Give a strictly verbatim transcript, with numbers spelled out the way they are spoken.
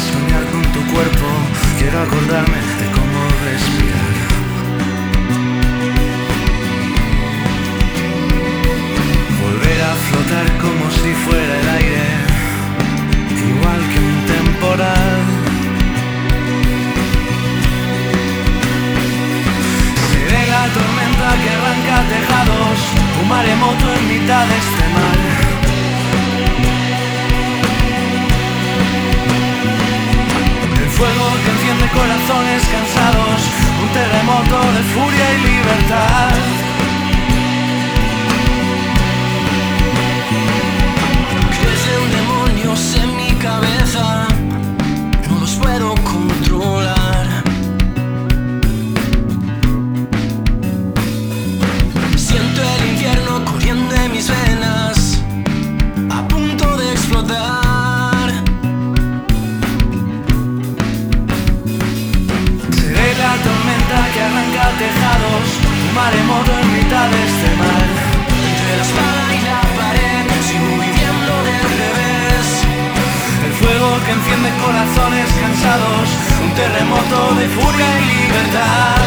soñar con tu cuerpo, quiero acordarme de cómo respirar. Volver a flotar como si fuera el aire, igual que un temporal. Seré la tormenta que arranca tejados, un maremoto en mitad de este mar. El fuego que enciende corazones cansados, un terremoto de furia y libertad. Crecen demonios en mi cabeza, no los puedo controlar. Siento el infierno corriendo en mis venas, a punto de explotar. Seré la tormenta que arranca tejados, un maremoto en mitad de este mar. Entre la espada y la pared, sigo viviendo del revés. El fuego que enciende corazones cansados, un terremoto de furia y libertad.